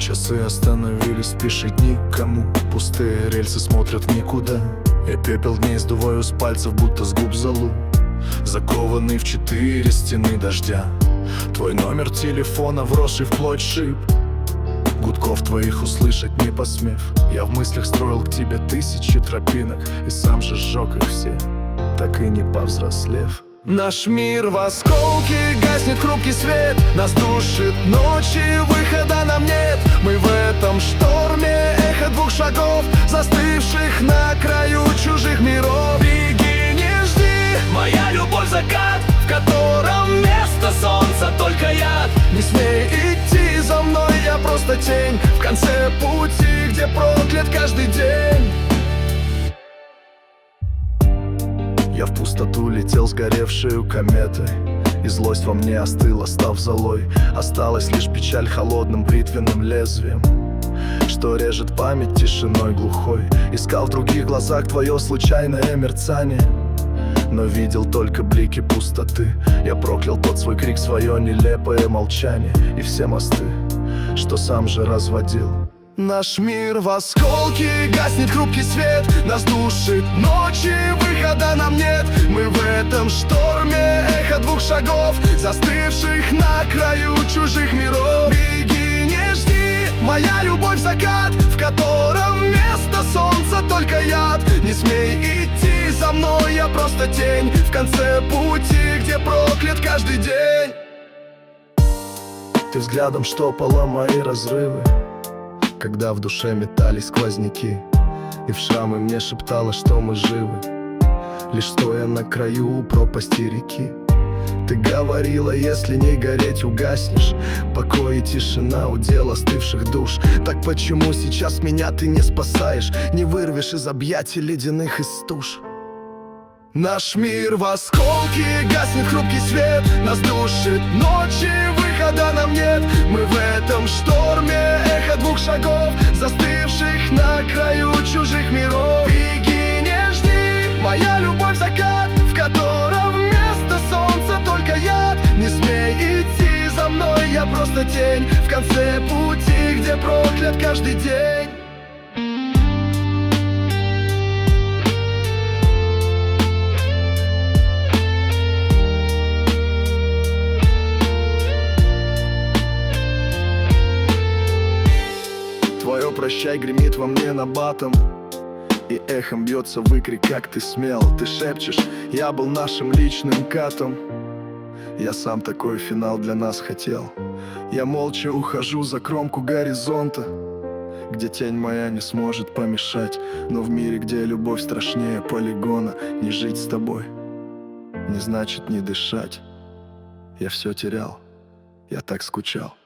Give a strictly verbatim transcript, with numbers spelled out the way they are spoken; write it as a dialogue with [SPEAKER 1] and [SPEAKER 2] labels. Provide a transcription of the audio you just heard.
[SPEAKER 1] Часы остановились, пишет никому. Пустые рельсы смотрят в никуда. Я пепел дней сдуваю с пальцев, будто с губ золу. Закованный в четыре стены дождя. Твой номер телефона, вросший в плоть шип. Гудков твоих услышать не посмев. Я в мыслях строил к тебе тысячи тропинок, и сам же сжег их все, так и не повзрослев. Наш мир в осколке, гаснет хрупкий свет. Нас душит ночи, выхода нам нет. Мы в этом шторме, эхо двух шагов, застывших на краю чужих миров. Беги, не жди, моя любовь закат, в котором вместо солнца только яд. Не смей идти за мной, я просто тень в конце пути, где проклят каждый день. Я в пустоту летел сгоревшую кометой, и злость во мне остыла, став золой. Осталась лишь печаль холодным бритвенным лезвием, что режет память тишиной глухой. Искал в других глазах твое случайное мерцание, но видел только блики пустоты. Я проклял тот свой крик, свое нелепое молчание и все мосты, что сам же разводил. Наш мир в осколке, гаснет хрупкий свет. Нас душит ночи, выхода нам нет. Мы в этом шторме, эхо двух шагов, застывших на краю чужих миров. Беги, не жди, моя любовь закат, в котором вместо солнца только яд. Не смей идти за мной, я просто тень в конце пути, где проклят каждый день. Ты взглядом штопала мои разрывы, когда в душе метались сквозняки, и в шрамы мне шептала, что мы живы, лишь стоя на краю пропасти реки. Ты говорила, если не гореть, угаснешь. Покой и тишина — удел остывших душ. Так почему сейчас меня ты не спасаешь, не вырвешь из объятий ледяных истуж? Наш мир в осколке, гаснет хрупкий свет. Нас душит ночи, выхода нам нет. Мы в этом шторме, эхо двух шагов, застывших на краю чужих миров. Беги, не жди, моя любовь закат, в котором вместо солнца только яд. Не смей идти за мной, я просто тень в конце пути, где проклят каждый день. Твое прощай гремит во мне набатом, и эхом бьется выкрик, как ты смел. Ты шепчешь, я был нашим личным катом. Я сам такой финал для нас хотел. Я молча ухожу за кромку горизонта, где тень моя не сможет помешать. Но в мире, где любовь страшнее полигона, не жить с тобой не значит не дышать. Я все терял, я так скучал.